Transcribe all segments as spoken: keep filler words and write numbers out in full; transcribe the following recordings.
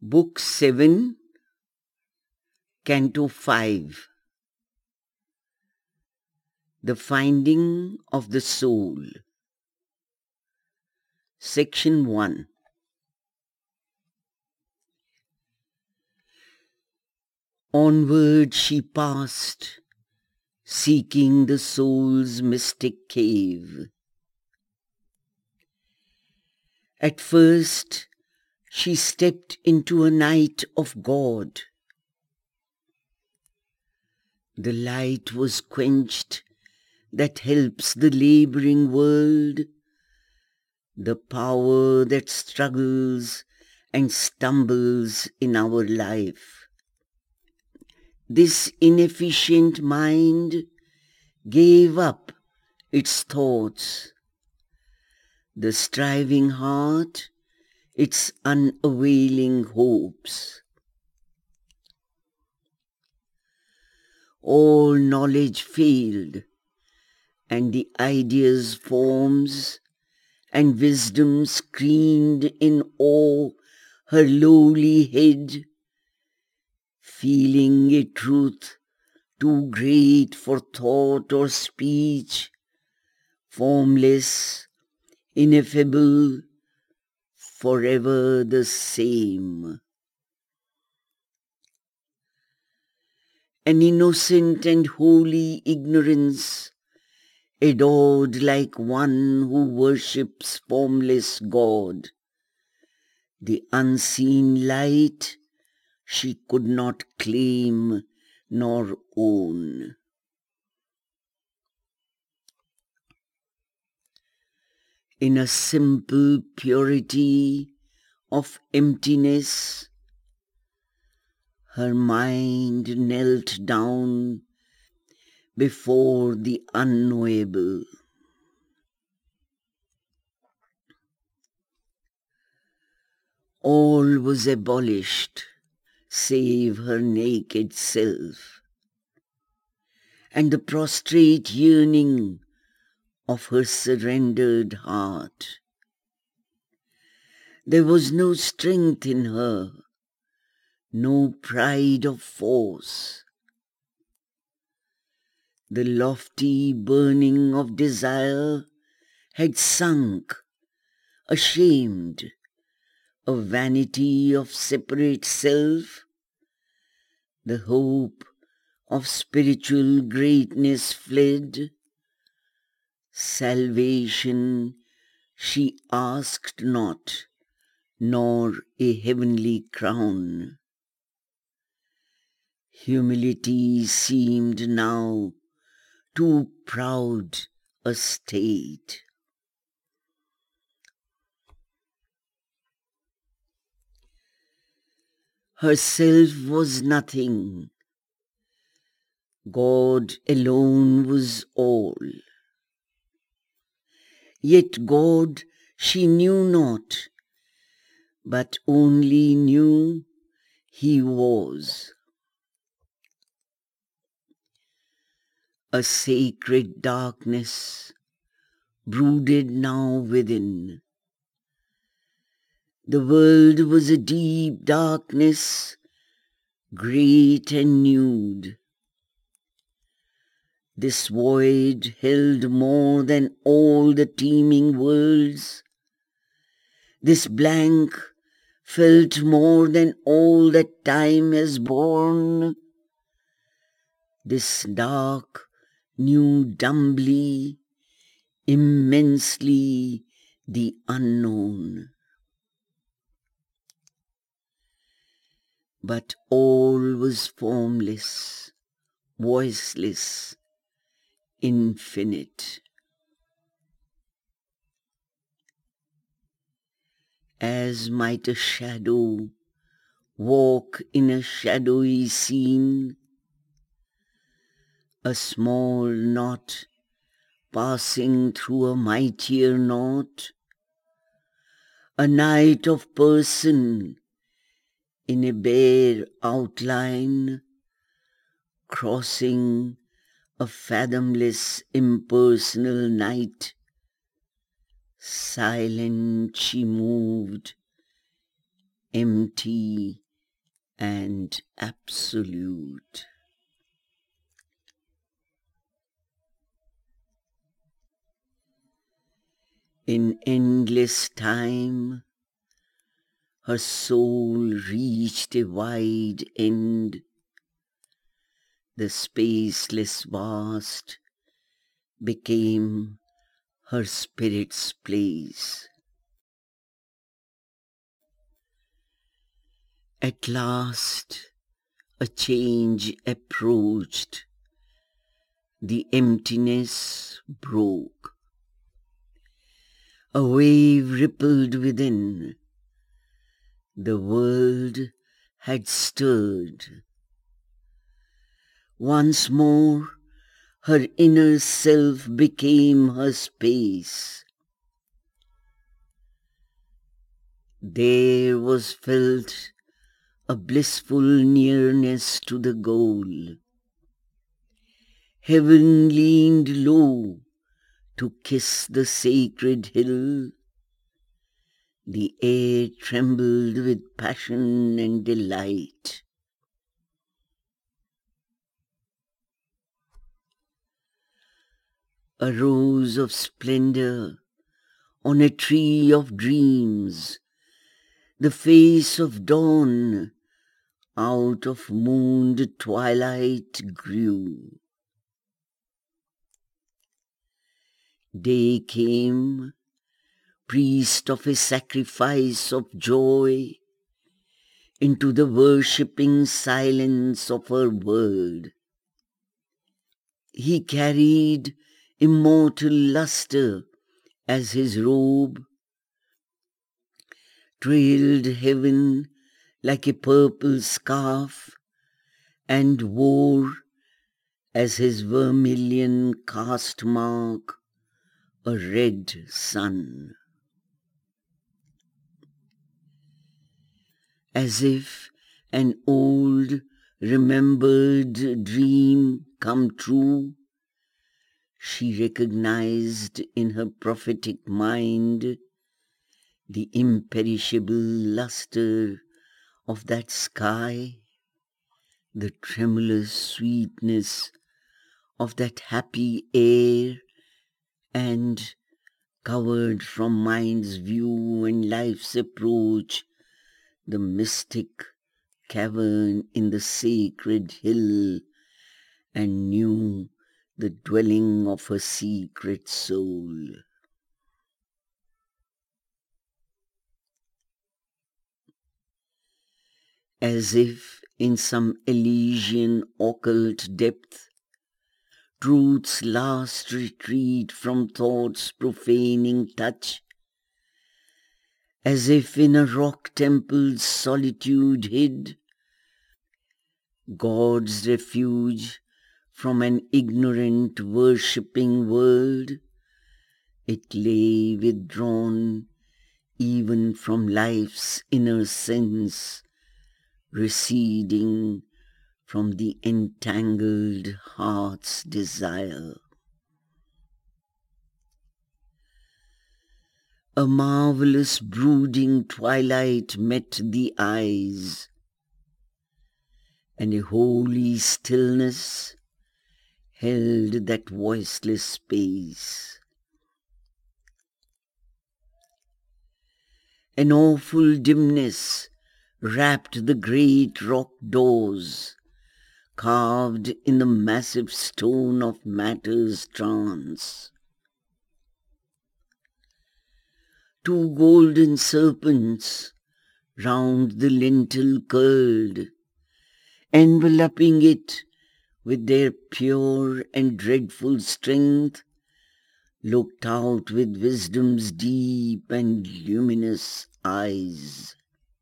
Book seven, Canto five. The Finding of the Soul. Section one. Onward she passed, seeking the soul's mystic cave. At first, she stepped into a night of God. The light was quenched that helps the laboring world, the power that struggles and stumbles in our life. This inefficient mind gave up its thoughts, the striving heart its unavailing hopes. All knowledge failed, and the ideas, forms, and wisdom screened in awe her lowly head, feeling a truth too great for thought or speech, formless, ineffable, forever the same. An innocent and holy ignorance, adored like one who worships formless God. The unseen light she could not claim nor own. In a simple purity of emptiness, her mind knelt down before the unknowable. All was abolished save her naked self, and the prostrate yearning of her surrendered heart. There was no strength in her, no pride of force. The lofty burning of desire had sunk, ashamed, a vanity of separate self. The hope of spiritual greatness fled. Salvation she asked not, nor a heavenly crown. Humility seemed now too proud a state. Herself was nothing. God alone was all. Yet God she knew not, but only knew He was. A sacred darkness brooded now within. The world was a deep darkness, great and nude. This void held more than all the teeming worlds. This blank felt more than all that time has borne. This dark knew dumbly, immensely the unknown. But all was formless, voiceless, infinite. As might a shadow walk in a shadowy scene, a small knot passing through a mightier knot, a night of person in a bare outline, crossing a fathomless impersonal night. Silent she moved empty and absolute. In endless time, her soul reached a wide end, the spaceless vast became her spirit's place. At last a change approached, the emptiness broke. A wave rippled within, the world had stirred. Once more her inner self became her space. There was felt a blissful nearness to the goal. Heaven leaned low to kiss the sacred hill. The air trembled with passion and delight. A rose of splendor on a tree of dreams, the face of dawn out of mooned twilight grew. Day came, priest of a sacrifice of joy, into the worshipping silence of her world. He carried immortal luster as his robe, trailed heaven like a purple scarf, and wore as his vermilion caste mark a red sun. As if an old remembered dream come true, she recognized in her prophetic mind the imperishable luster of that sky, the tremulous sweetness of that happy air, and, covered from mind's view and life's approach, the mystic cavern in the sacred hill, and knew the dwelling of her secret soul. As if in some Elysian occult depth, truth's last retreat from thought's profaning touch, as if in a rock temple's solitude hid, God's refuge from an ignorant worshipping world, it lay withdrawn even from life's inner sense, receding from the entangled heart's desire. A marvelous brooding twilight met the eyes, and a holy stillness held that voiceless space. An awful dimness wrapped the great rock doors, carved in the massive stone of matter's trance. Two golden serpents round the lintel curled, enveloping it with their pure and dreadful strength, looked out with wisdom's deep and luminous eyes.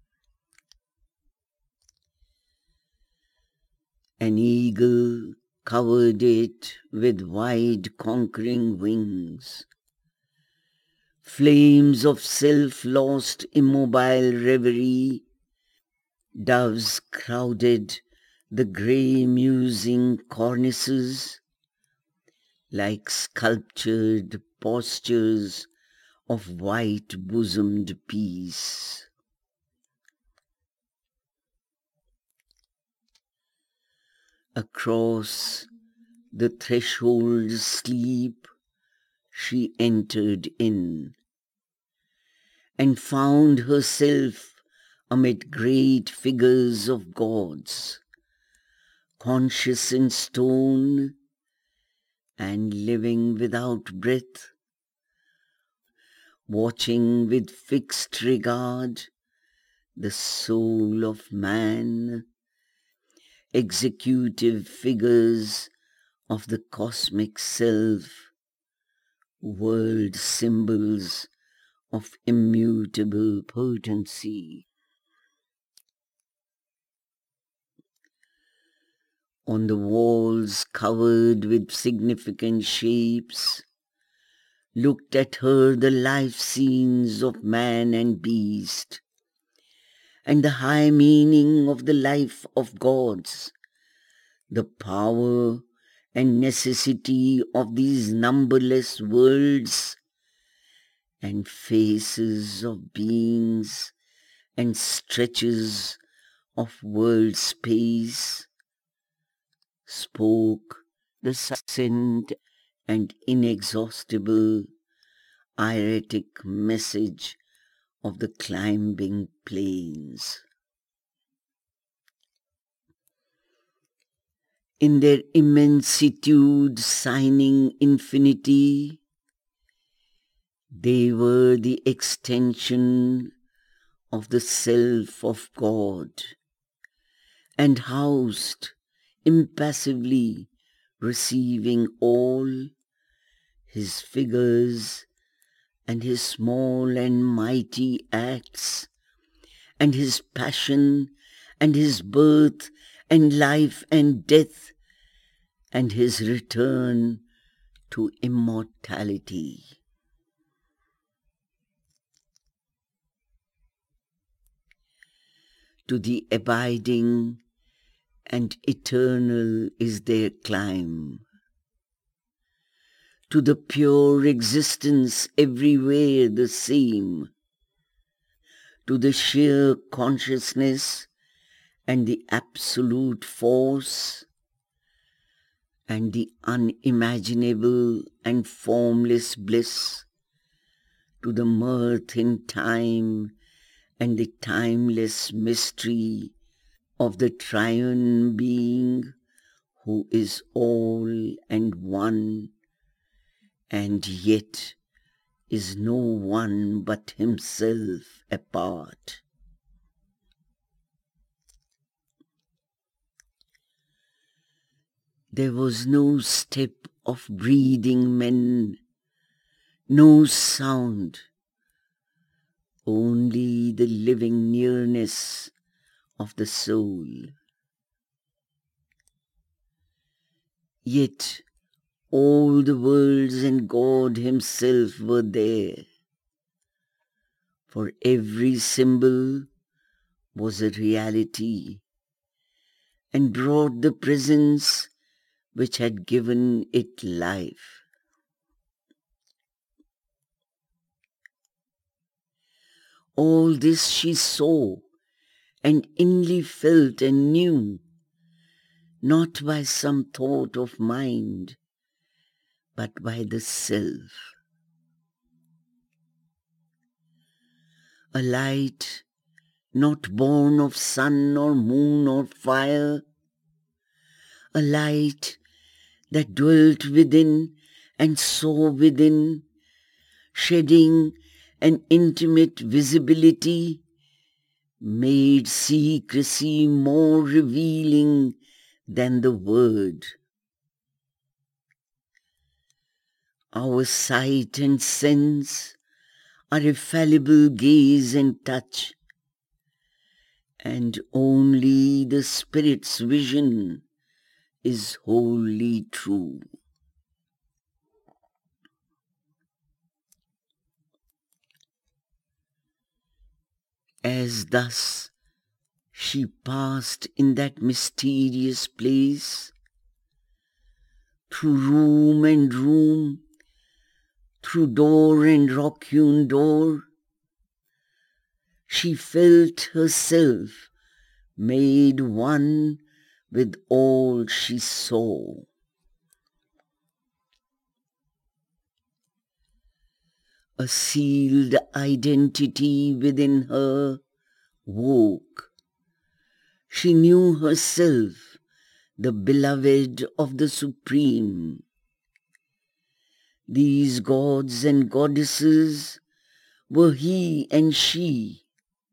An eagle covered it with wide conquering wings. Flames of self-lost immobile reverie, doves crowded the grey musing cornices like sculptured postures of white-bosomed peace. Across the threshold sleep she entered in, and found herself amid great figures of gods, conscious in stone and living without breath, watching with fixed regard the soul of man, executive figures of the cosmic self, world symbols of immutable potency. On the walls covered with significant shapes, looked at her the life scenes of man and beast, and the high meaning of the life of gods, the power and necessity of these numberless worlds and faces of beings and stretches of world space, spoke the succinct and inexhaustible hieratic message of the climbing plains. In their immensitude signing infinity, they were the extension of the self of God, and housed impassively, receiving all his figures and his small and mighty acts, and his passion and his birth and life and death, and his return to immortality. To the abiding and eternal is their climb. To the pure existence everywhere the same. To the sheer consciousness and the absolute force, and the unimaginable and formless bliss, to the mirth in time and the timeless mystery of the triune being who is all and one, and yet is no one but himself apart. There was no step of breathing men, no sound, only the living nearness of the soul. Yet all the worlds and God himself were there, for every symbol was a reality and brought the presence which had given it life. All this she saw and inly felt and knew, not by some thought of mind, but by the self. A light not born of sun or moon or fire, a light that dwelt within and saw within, shedding an intimate visibility, made secrecy more revealing than the word. Our sight and sense are a fallible gaze and touch, and only the Spirit's vision is wholly true. As thus she passed in that mysterious place, through room and room, through door and rock-hewn door, she felt herself made one with all she saw. A sealed identity within her woke. She knew herself the beloved of the Supreme. These gods and goddesses were he and she.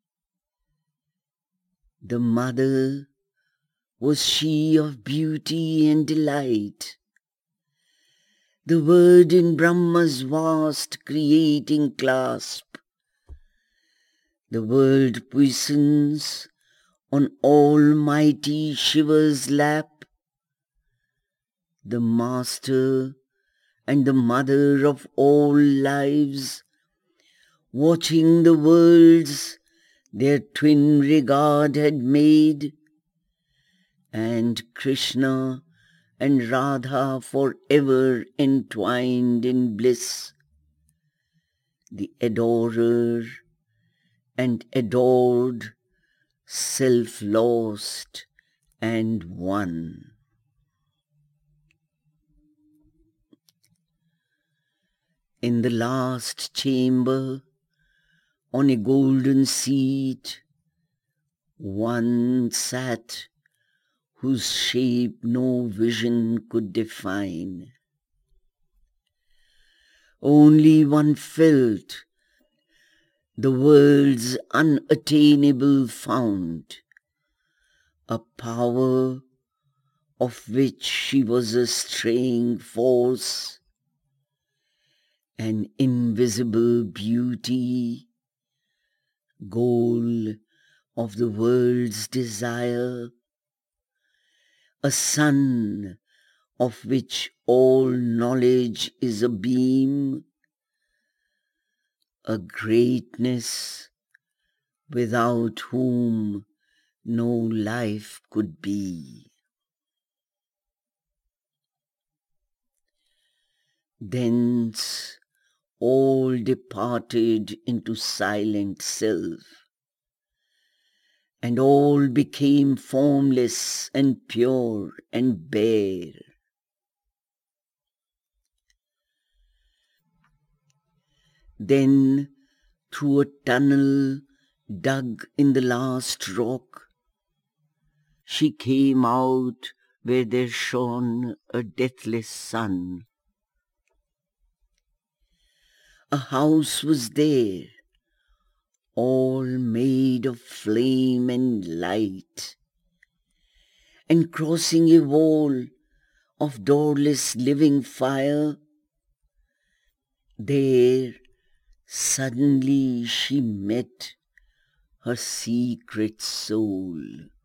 The mother was she of beauty and delight. The word in Brahma's vast creating clasp. The world puissance on almighty Shiva's lap. The master and the mother of all lives, watching the worlds their twin regard had made, and Krishna and Radha forever entwined in bliss, the adorer and adored, self-lost and one. In the last chamber, on a golden seat, one sat whose shape no vision could define. Only one felt the world's unattainable fount, a power of which she was a straying force, an invisible beauty, goal of the world's desire, a sun of which all knowledge is a beam, a greatness without whom no life could be. Thence all departed into silent self, and all became formless and pure and bare. Then, through a tunnel dug in the last rock, she came out where there shone a deathless sun. A house was there, all made of flame and light, and crossing a wall of doorless living fire, there suddenly she met her secret soul.